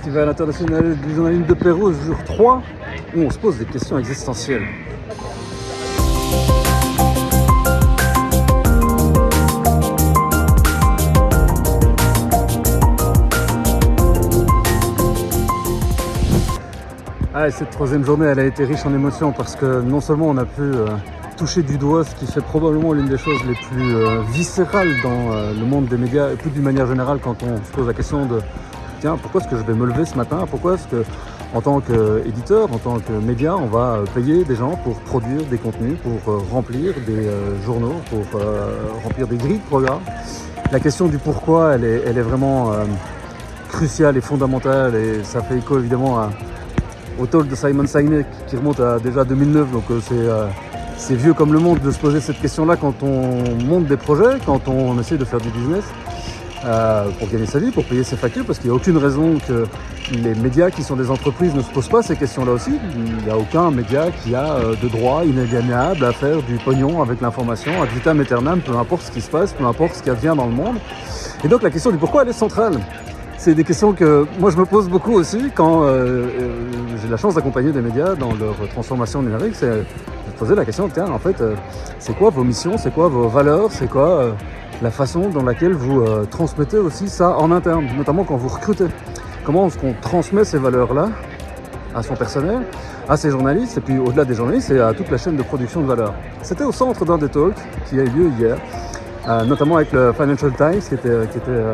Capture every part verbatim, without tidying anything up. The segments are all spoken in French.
Festival international du journalisme de Pérouse, jour trois, où on se pose des questions existentielles. Ah, et cette troisième journée, elle a été riche en émotions parce que non seulement on a pu euh, toucher du doigt ce qui fait probablement l'une des choses les plus euh, viscérales dans euh, le monde des médias, et plus d'une manière générale quand on se pose la question de tiens, pourquoi est-ce que je vais me lever ce matin? Pourquoi est-ce que, en tant qu'éditeur, en tant que média, on va payer des gens pour produire des contenus, pour euh, remplir des euh, journaux, pour euh, remplir des grilles de programmes? La question du pourquoi, elle est, elle est vraiment euh, cruciale et fondamentale, et ça fait écho évidemment à au talk de Simon Sinek qui remonte à déjà deux mille neuf, donc euh, c'est, euh, c'est vieux comme le monde de se poser cette question-là quand on monte des projets, quand on essaie de faire du business euh, pour gagner sa vie, pour payer ses factures, parce qu'il n'y a aucune raison que les médias qui sont des entreprises ne se posent pas ces questions-là aussi. Il n'y a aucun média qui a euh, de droit inaliénable à faire du pognon avec l'information, ad vitam aeternam, peu importe ce qui se passe, peu importe ce qui advient dans le monde. Et donc la question du pourquoi, elle est centrale. C'est des questions que moi je me pose beaucoup aussi quand euh, euh, j'ai la chance d'accompagner des médias dans leur transformation numérique. C'est de poser la question, tiens, en fait, euh, c'est quoi vos missions, c'est quoi vos valeurs, c'est quoi euh, la façon dans laquelle vous euh, transmettez aussi ça en interne, notamment quand vous recrutez. Comment est-ce qu'on transmet ces valeurs-là à son personnel, à ses journalistes, et puis au-delà des journalistes, et à toute la chaîne de production de valeur. C'était au centre d'un des talks qui a eu lieu hier, euh, notamment avec le Financial Times qui était... Qui était euh,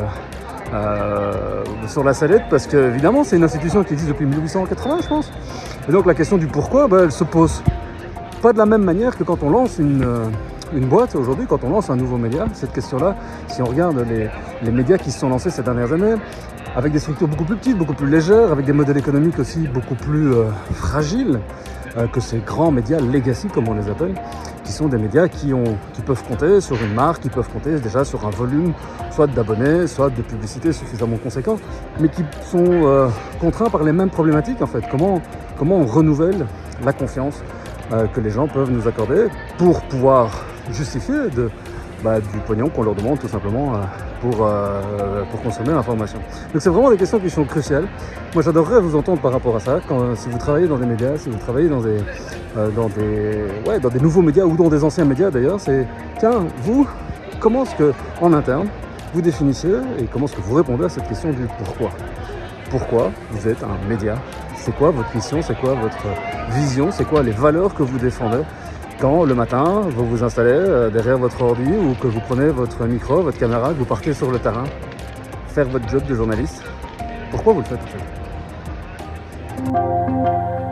Euh, sur la sellette, parce que évidemment c'est une institution qui existe depuis mille huit cent quatre-vingts, je pense, et donc la question du pourquoi, bah, elle se pose pas de la même manière que quand on lance une, une boîte aujourd'hui, quand on lance un nouveau média. Cette question là, si on regarde les, les médias qui se sont lancés ces dernières années avec des structures beaucoup plus petites, beaucoup plus légères, avec des modèles économiques aussi beaucoup plus euh, fragiles euh, que ces grands médias legacy comme on les appelle, qui sont des médias qui, ont, qui peuvent compter sur une marque, qui peuvent compter déjà sur un volume soit d'abonnés, soit de publicité suffisamment conséquent, mais qui sont euh, contraints par les mêmes problématiques en fait. Comment, comment on renouvelle la confiance euh, que les gens peuvent nous accorder pour pouvoir justifier de, bah, du pognon qu'on leur demande tout simplement euh, pour, euh, pour consommer l'information. Donc c'est vraiment des questions qui sont cruciales. Moi j'adorerais vous entendre par rapport à ça, quand, si vous travaillez dans des médias, si vous travaillez dans des, euh, dans des, ouais, dans des nouveaux médias ou dans des anciens médias d'ailleurs, c'est tiens, vous, comment est-ce que en interne, vous définissez et comment est-ce que vous répondez à cette question du pourquoi. Pourquoi vous êtes un média? C'est quoi votre mission? C'est quoi votre vision? C'est quoi les valeurs que vous défendez quand le matin vous vous installez derrière votre ordi ou que vous prenez votre micro, votre caméra, que vous partez sur le terrain faire votre job de journaliste? Pourquoi vous le faites en fait?